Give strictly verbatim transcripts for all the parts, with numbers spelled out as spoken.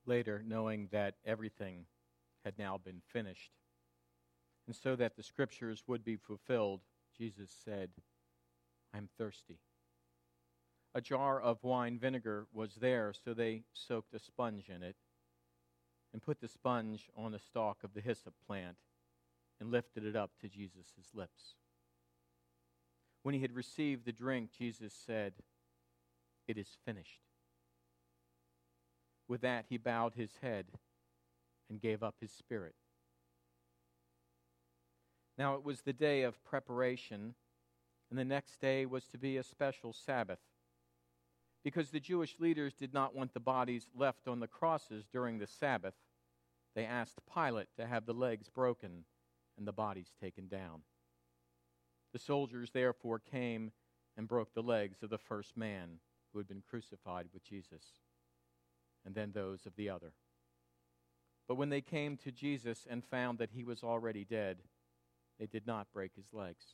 Later, knowing that everything had now been finished, and so that the Scriptures would be fulfilled, Jesus said, "I am thirsty." A jar of wine vinegar was there, so they soaked a sponge in it and put the sponge on the stalk of the hyssop plant and lifted it up to Jesus' lips. When he had received the drink, Jesus said, "It is finished." With that, he bowed his head and gave up his spirit. Now it was the day of preparation, and the next day was to be a special Sabbath. Because the Jewish leaders did not want the bodies left on the crosses during the Sabbath, they asked Pilate to have the legs broken and the bodies taken down. The soldiers therefore came and broke the legs of the first man who had been crucified with Jesus, and then those of the other. But when they came to Jesus and found that he was already dead, they did not break his legs.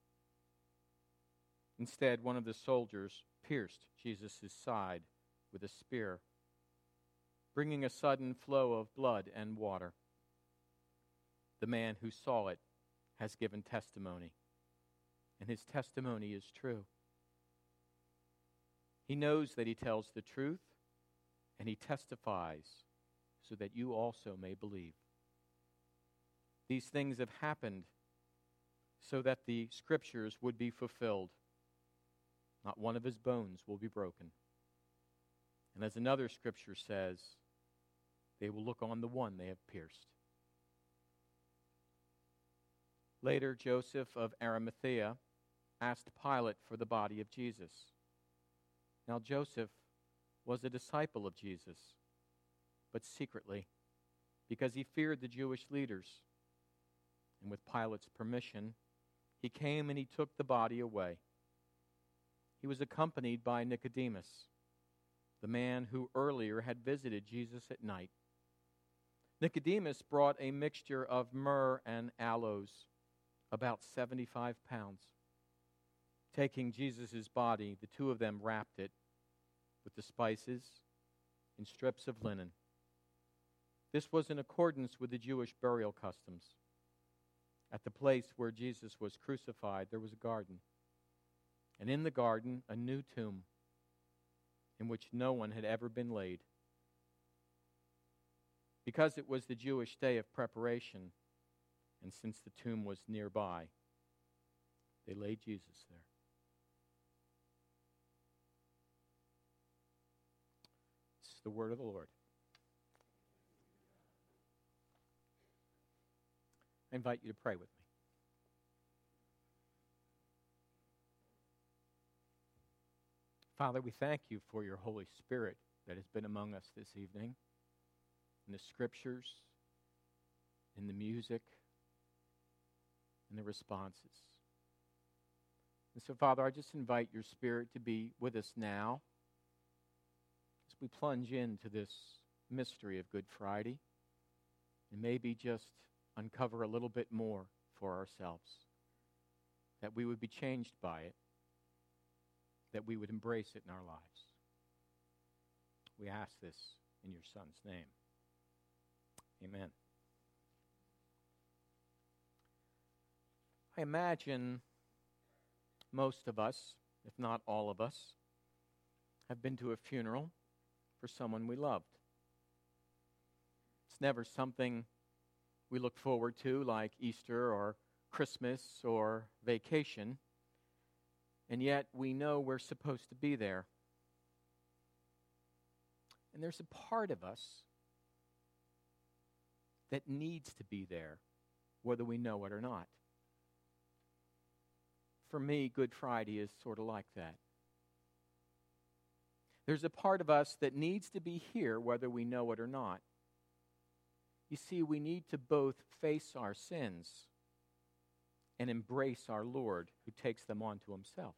Instead, one of the soldiers pierced Jesus' side with a spear, bringing a sudden flow of blood and water. The man who saw it has given testimony, and his testimony is true. He knows that he tells the truth, and he testifies so that you also may believe. These things have happened so that the Scriptures would be fulfilled. Not one of his bones will be broken. And as another Scripture says, they will look on the one they have pierced. Later, Joseph of Arimathea asked Pilate for the body of Jesus. Now Joseph was a disciple of Jesus, but secretly, because he feared the Jewish leaders. And with Pilate's permission, he came and he took the body away. He was accompanied by Nicodemus, the man who earlier had visited Jesus at night. Nicodemus brought a mixture of myrrh and aloes, about seventy-five pounds. Taking Jesus' body, the two of them wrapped it with the spices in strips of linen. This was in accordance with the Jewish burial customs. At the place where Jesus was crucified, there was a garden. And in the garden, a new tomb in which no one had ever been laid. Because it was the Jewish day of preparation, and since the tomb was nearby, they laid Jesus there. This is the word of the Lord. I invite you to pray with me. Father, we thank you for your Holy Spirit that has been among us this evening, in the Scriptures, in the music, in the responses. And so, Father, I just invite your Spirit to be with us now as we plunge into this mystery of Good Friday and maybe just uncover a little bit more for ourselves, that we would be changed by it, that we would embrace it in our lives. We ask this in your Son's name. Amen. I imagine most of us, if not all of us, have been to a funeral for someone we loved. It's never something we look forward to like Easter or Christmas or vacation, and yet we know we're supposed to be there. And there's a part of us that needs to be there, whether we know it or not. For me, Good Friday is sort of like that. There's a part of us that needs to be here, whether we know it or not. You see, we need to both face our sins and embrace our Lord who takes them onto himself.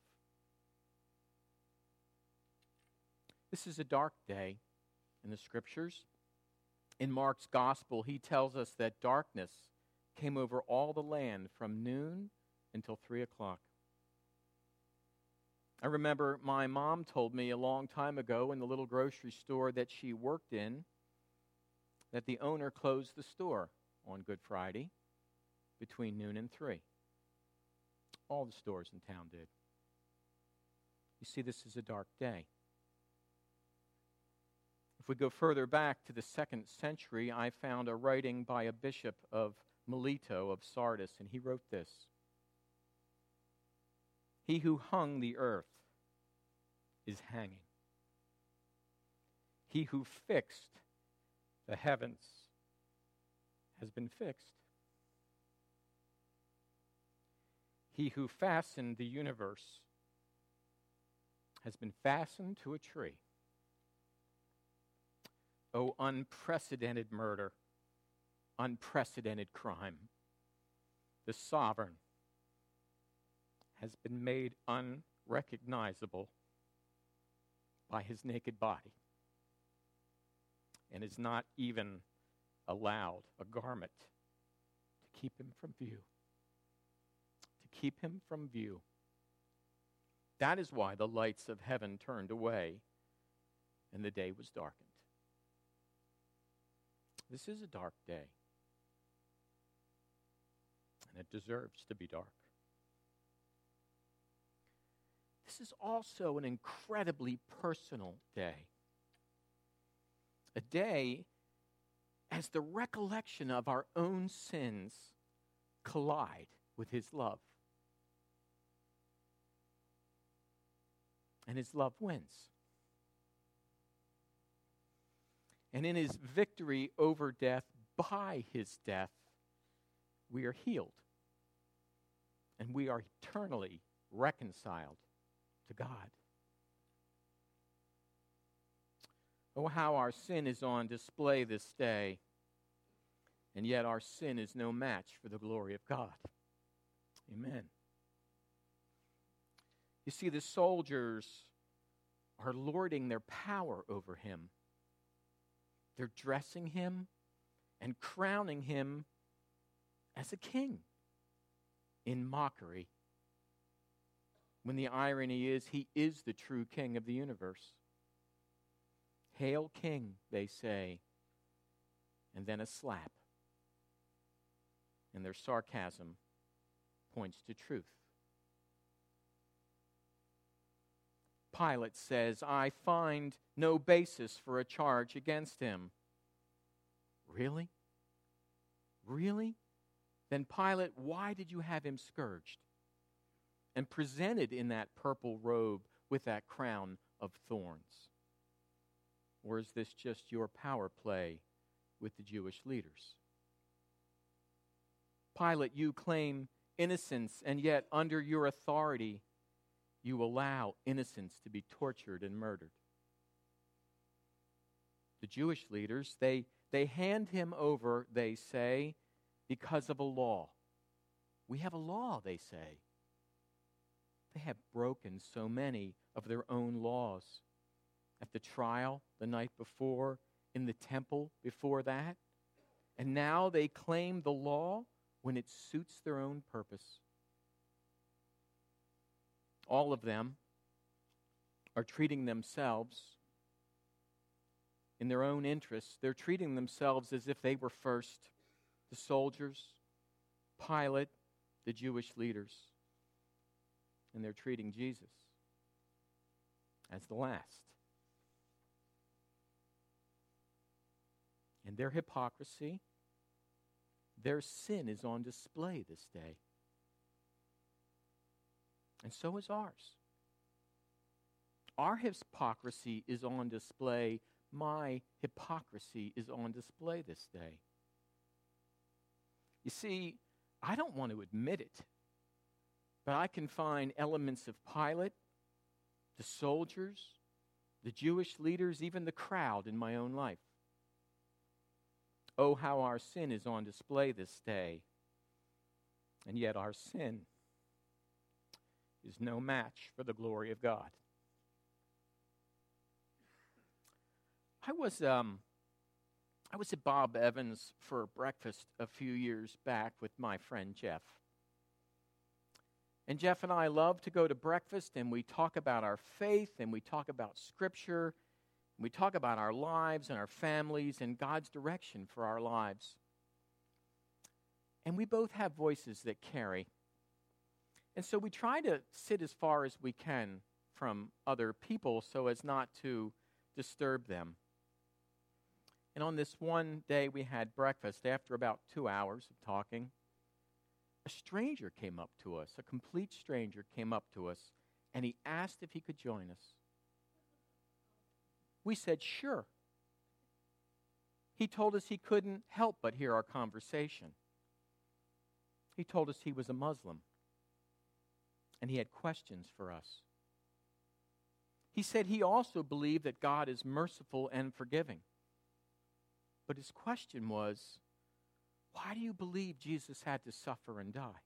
This is a dark day in the Scriptures. In Mark's Gospel, he tells us that darkness came over all the land from noon until three o'clock. I remember my mom told me a long time ago in the little grocery store that she worked in that the owner closed the store on Good Friday between noon and three. All the stores in town did. You see, this is a dark day. If we go further back to the second century, I found a writing by a bishop of Mileto of Sardis, and he wrote this: "He who hung the earth is hanging. He who fixed the heavens has been fixed. He who fastened the universe has been fastened to a tree. Oh, unprecedented murder, unprecedented crime. The sovereign has been made unrecognizable by his naked body and is not even allowed a garment to keep him from view. To keep him from view. That is why the lights of heaven turned away and the day was darkened." This is a dark day, and it deserves to be dark. This is also an incredibly personal day. A day as the recollection of our own sins collide with his love. And his love wins. And in his victory over death, by his death, we are healed. And we are eternally reconciled to God. Oh, how our sin is on display this day, and yet our sin is no match for the glory of God. Amen. You see, the soldiers are lording their power over him. They're dressing him and crowning him as a king in mockery, when the irony is he is the true king of the universe. "Hail, King," they say, and then a slap. And their sarcasm points to truth. Pilate says, "I find no basis for a charge against him." Really? Really? Then Pilate, why did you have him scourged and presented in that purple robe with that crown of thorns? Or is this just your power play with the Jewish leaders? Pilate, you claim innocence, and yet under your authority, you allow innocents to be tortured and murdered. The Jewish leaders, they, they hand him over, they say, because of a law. We have a law, they say. They have broken so many of their own laws. At the trial the night before, in the temple before that. And now they claim the law when it suits their own purpose. All of them are treating themselves in their own interests. They're treating themselves as if they were first. The soldiers, Pilate, the Jewish leaders. And they're treating Jesus as the last. And their hypocrisy, their sin is on display this day. And so is ours. Our hypocrisy is on display. My hypocrisy is on display this day. You see, I don't want to admit it, but I can find elements of Pilate, the soldiers, the Jewish leaders, even the crowd in my own life. Oh, how our sin is on display this day. And yet our sin is no match for the glory of God. I was um, I was at Bob Evans for breakfast a few years back with my friend Jeff. And Jeff and I love to go to breakfast, and we talk about our faith, and we talk about Scripture, We talk about our lives and our families and God's direction for our lives. And we both have voices that carry. And so we try to sit as far as we can from other people so as not to disturb them. And on this one day we had breakfast, after about two hours of talking, a stranger came up to us, a complete stranger came up to us, and he asked if he could join us. We said, sure. He told us he couldn't help but hear our conversation. He told us he was a Muslim, and he had questions for us. He said he also believed that God is merciful and forgiving. But his question was, why do you believe Jesus had to suffer and die?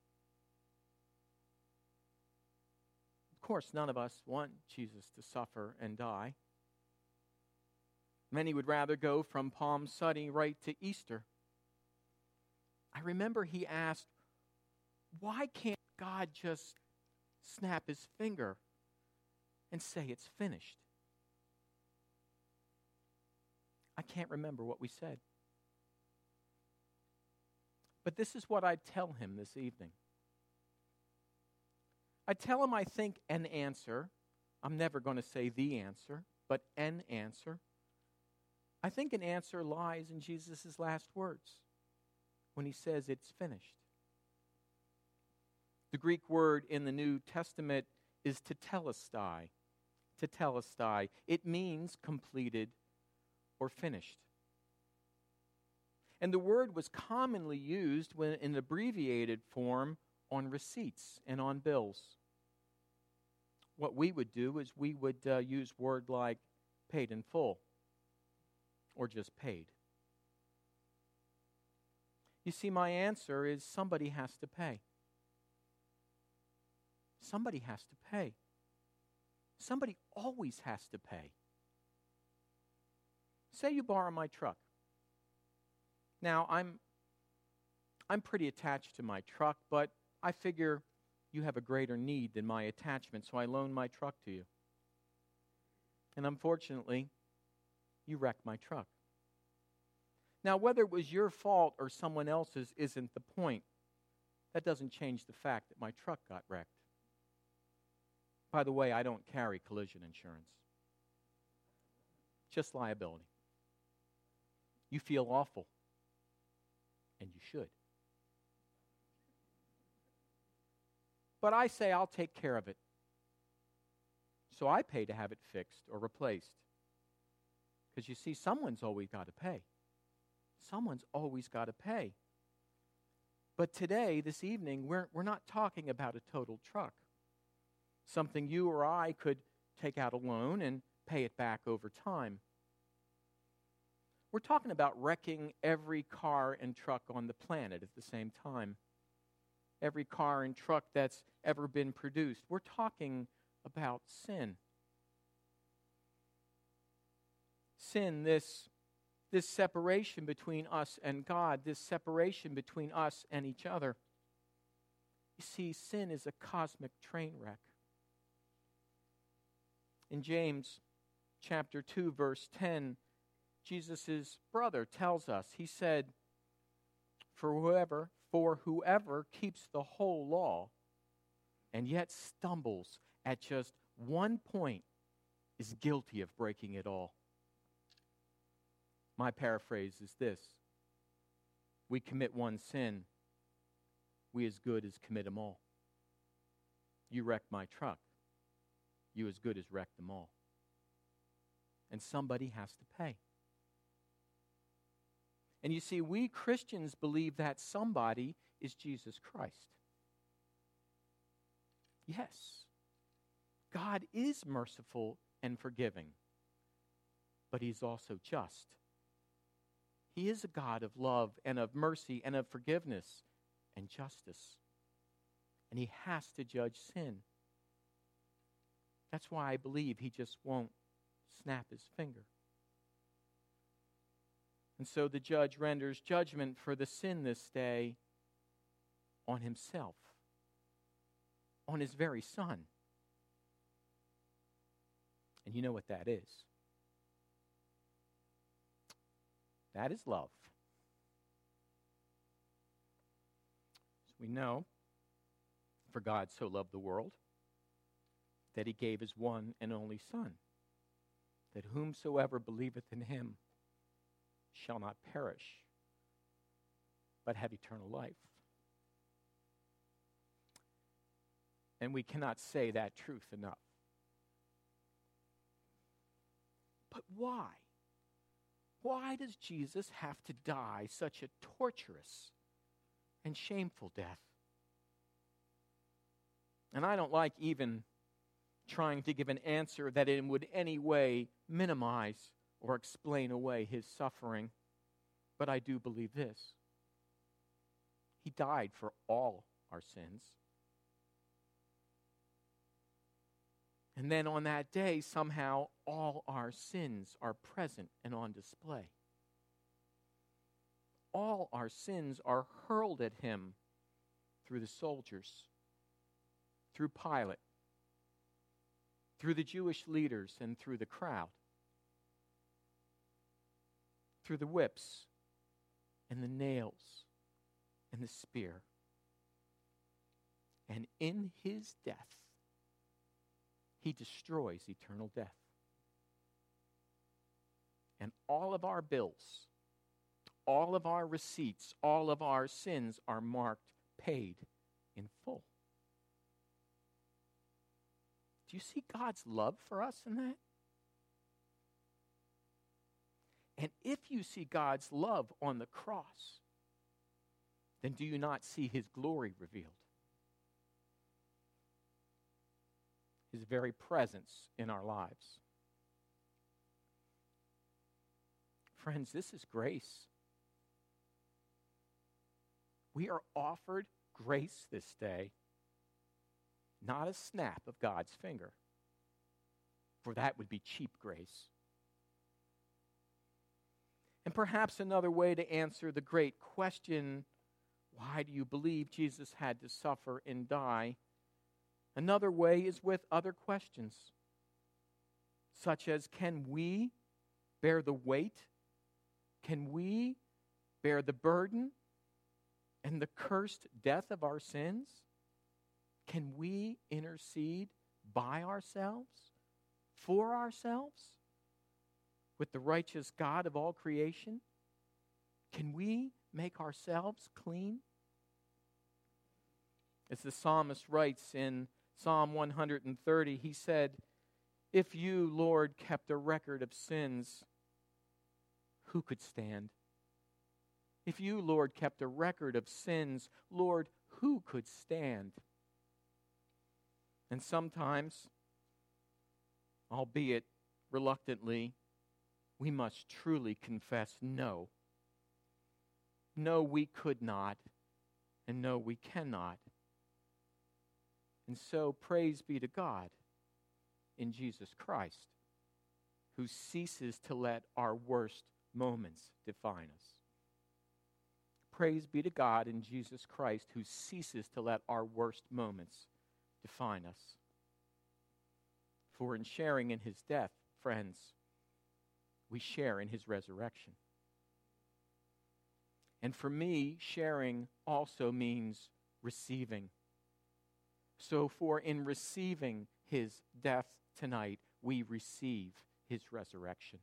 Of course, none of us want Jesus to suffer and die. Many would rather go from Palm Sunday right to Easter. I remember he asked, why can't God just snap his finger and say it's finished? I can't remember what we said. But this is what I'd tell him this evening. I'd tell him I think an answer, I'm never going to say the answer, but an answer. I think an answer lies in Jesus' last words when he says it's finished. The Greek word in the New Testament is tetelestai. Tetelestai. It means completed or finished. And the word was commonly used when in abbreviated form on receipts and on bills. What we would do is we would uh, use word like paid in full or just paid. You see, my answer is somebody has to pay. Somebody has to pay. Somebody always has to pay. Say you borrow my truck. Now, I'm I'm pretty attached to my truck, but I figure you have a greater need than my attachment, so I loan my truck to you. And unfortunately, you wrecked my truck. Now, whether it was your fault or someone else's isn't the point. That doesn't change the fact that my truck got wrecked. By the way, I don't carry collision insurance. Just liability. You feel awful. And you should. But I say I'll take care of it. So I pay to have it fixed or replaced. Because you see, someone's always got to pay. Someone's always got to pay. But today, this evening, we're, we're not talking about a total truck. Something you or I could take out a loan and pay it back over time. We're talking about wrecking every car and truck on the planet at the same time. Every car and truck that's ever been produced. We're talking about sin. Sin, this, this separation between us and God, this separation between us and each other. You see, sin is a cosmic train wreck. In James chapter two, verse ten, Jesus' brother tells us, he said, For whoever, for whoever keeps the whole law and yet stumbles at just one point is guilty of breaking it all. My paraphrase is this: we commit one sin, we as good as commit them all. You wrecked my truck, you as good as wrecked them all. And somebody has to pay. And you see, we Christians believe that somebody is Jesus Christ. Yes, God is merciful and forgiving, but he's also just. He is a God of love and of mercy and of forgiveness and justice. And he has to judge sin. That's why I believe he just won't snap his finger. And so the judge renders judgment for the sin this day on himself, on his very son. And you know what that is. That is love. As we know, for God so loved the world that he gave his one and only Son, that whomsoever believeth in him shall not perish, but have eternal life. And we cannot say that truth enough. But why? Why does Jesus have to die such a torturous and shameful death? And I don't like even trying to give an answer that in would any way minimize or explain away his suffering. But I do believe this. He died for all our sins. And then on that day, somehow, all our sins are present and on display. All our sins are hurled at him through the soldiers, through Pilate, through the Jewish leaders, and through the crowd, through the whips and the nails and the spear. And in his death, he destroys eternal death. And all of our bills, all of our receipts, all of our sins are marked paid in full. Do you see God's love for us in that? And if you see God's love on the cross, then do you not see his glory revealed? His very presence in our lives. Friends, this is grace. We are offered grace this day, not a snap of God's finger, for that would be cheap grace. And perhaps another way to answer the great question, why do you believe Jesus had to suffer and die? Another way is with other questions, such as, can we bear the weight? Can we bear the burden and the cursed death of our sins? Can we intercede by ourselves, for ourselves, with the righteous God of all creation? Can we make ourselves clean? As the psalmist writes in Psalm one hundred thirty, he said, if you, Lord, kept a record of sins, who could stand? If you, Lord, kept a record of sins, Lord, who could stand? And sometimes, albeit reluctantly, we must truly confess no. No, we could not, and no, we cannot. And so, praise be to God in Jesus Christ, who ceases to let our worst moments define us. Praise be to God in Jesus Christ, who ceases to let our worst moments define us. For in sharing in his death, friends, we share in his resurrection. And for me, sharing also means receiving. So for in receiving his death tonight, we receive his resurrection.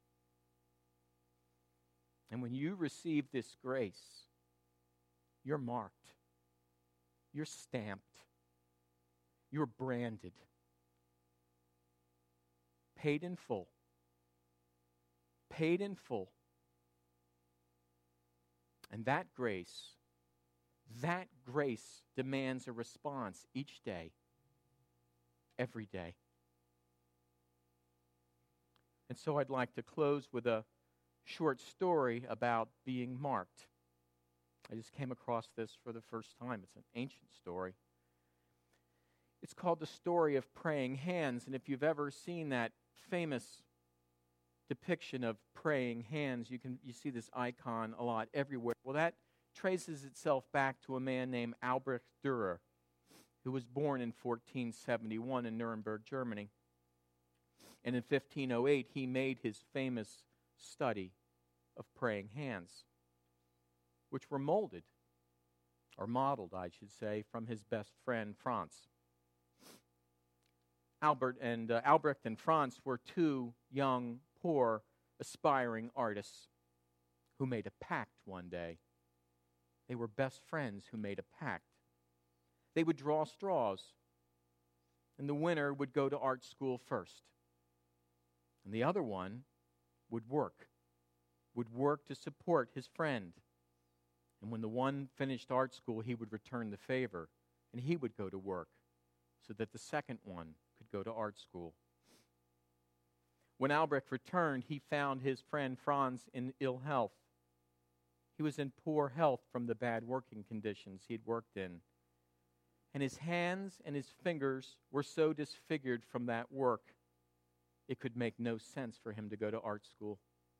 And when you receive this grace, you're marked, you're stamped, you're branded, paid in full, paid in full. And that grace, that grace demands a response each day, every day. And so I'd like to close with a short story about being marked. I just came across this for the first time. It's an ancient story. It's called the story of praying hands. And if you've ever seen that famous depiction of praying hands, you can you see this icon a lot everywhere. Well, that traces itself back to a man named Albrecht Dürer, who was born in fourteen seventy-one in Nuremberg, Germany. And in fifteen oh eight, he made his famous study of praying hands, which were molded, or modeled, I should say, from his best friend, Franz. Albert and uh, Albrecht and Franz were two young, poor, aspiring artists who made a pact one day. They were best friends who made a pact. They would draw straws, and the winner would go to art school first. And the other one would work, would work to support his friend. And when the one finished art school, he would return the favor, and he would go to work so that the second one could go to art school. When Albrecht returned, he found his friend Franz in ill health. He was in poor health from the bad working conditions he'd worked in. And his hands and his fingers were so disfigured from that work, it could make no sense for him to go to art school.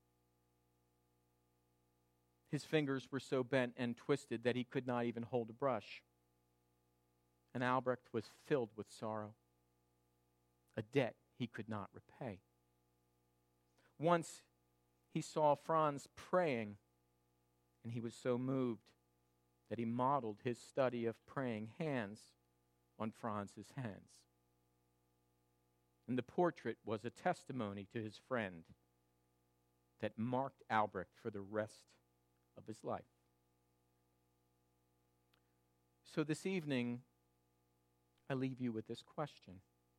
His fingers were so bent and twisted that he could not even hold a brush. And Albrecht was filled with sorrow, a debt he could not repay. Once he saw Franz praying, and he was so moved that he modeled his study of praying hands on Franz's hands. And the portrait was a testimony to his friend that marked Albrecht for the rest of his life. So this evening, I leave you with this question.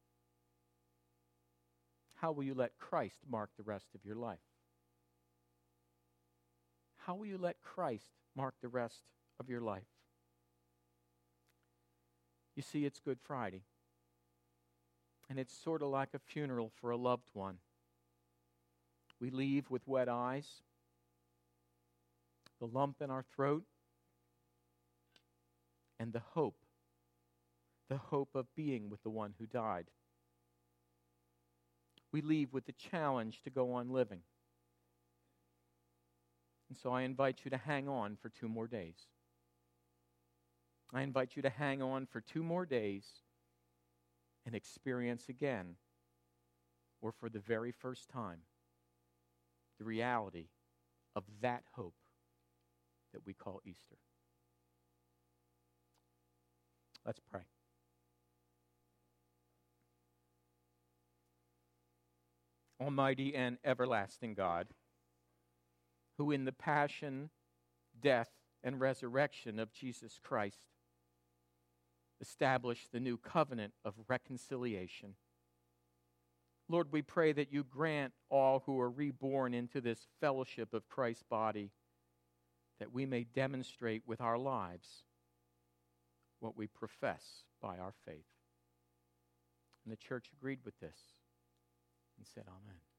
How will you let Christ mark the rest of your life? How will you let Christ mark the rest of your life? You see, it's Good Friday, and it's sort of like a funeral for a loved one. We leave with wet eyes, the lump in our throat, and the hope, the hope of being with the one who died. We leave with the challenge to go on living. And so I invite you to hang on for two more days. I invite you to hang on for two more days and experience again, or for the very first time, the reality of that hope that we call Easter. Let's pray. Almighty and everlasting God, who in the passion, death, and resurrection of Jesus Christ established the new covenant of reconciliation. Lord, we pray that you grant all who are reborn into this fellowship of Christ's body that we may demonstrate with our lives what we profess by our faith. And the church agreed with this and said, Amen.